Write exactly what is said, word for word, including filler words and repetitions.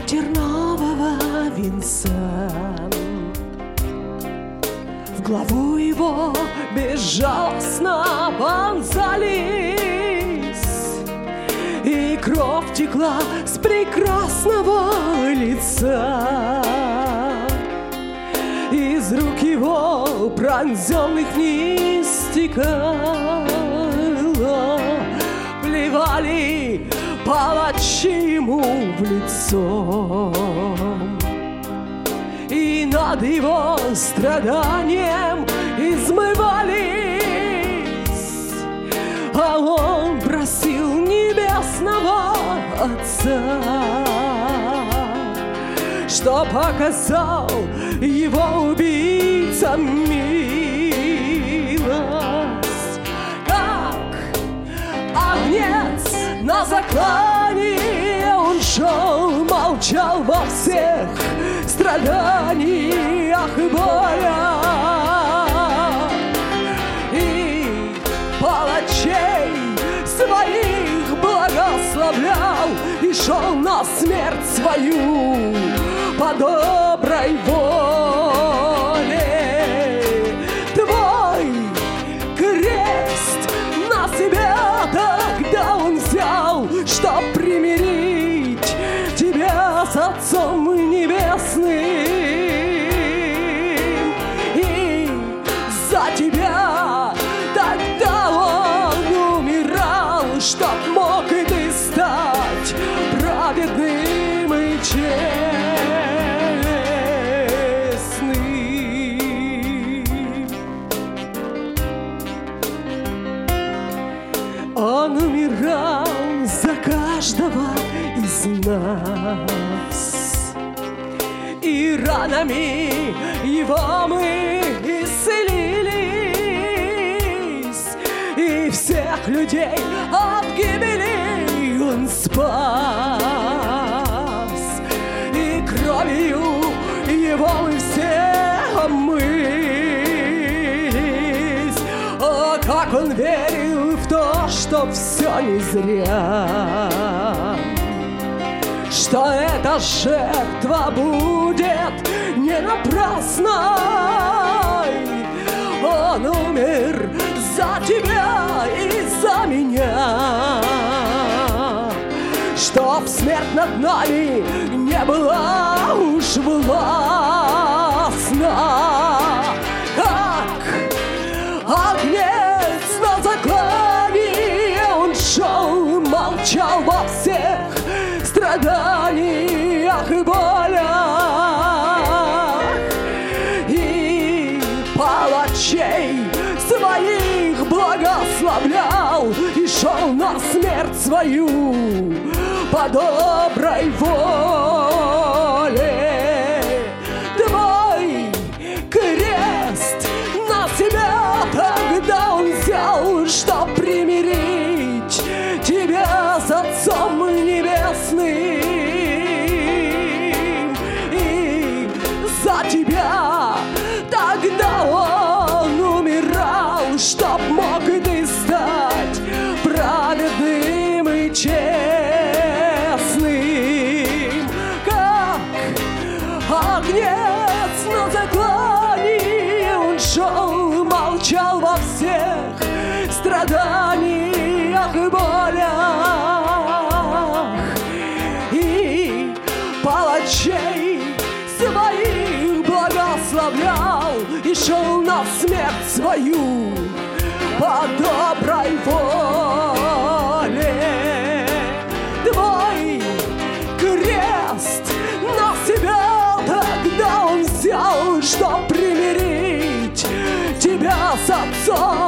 тернового венца. В главу его безжалостно вонзались, и кровь текла с прекрасного лица. Из рук его пронзенных вниз стекала, плевали палачи ему в лицо. И над его страданием измывались, а он просил небесного Отца, что показал его убийцам милость. Как агнец на заклании он шел, молчал во всех страданиях и болях, и палачей своих благословлял, и шел на смерть свою по доброй воле. Твой крест на себя тогда он взял, чтоб примирить тебя с Отцом Небесным. И за тебя тогда он умирал, чтоб мог и ты стать праведным и честным. Он умирал за каждого из нас, и ранами его мы исцелились, и всех людей от гибели он спас, и кровью его мы все омылись. О, как он верил в то, что все не зря, что эта жертва будет не напрасной. Он умер за тебя и за меня, чтоб смерть над нами не была уж властна. Как агнец на заклании он шел, молчал во всех страданиях и болях, и палачей своих благословлял, и шел на смерть свою по доброй воле. Твой крест на себя тогда он взял, чтоб примирить тебя с Отцом Небесным. И за тебя тогда он умирал, чтоб мог и ты стать праведным и честным. Как агнец на заклании он шел, молчал во всех страданиях и болях, и палачей своих благословлял, и шел на смерть свою по доброй воле. Твой крест на себя тогда он взял, чтоб примирить тебя с Отцом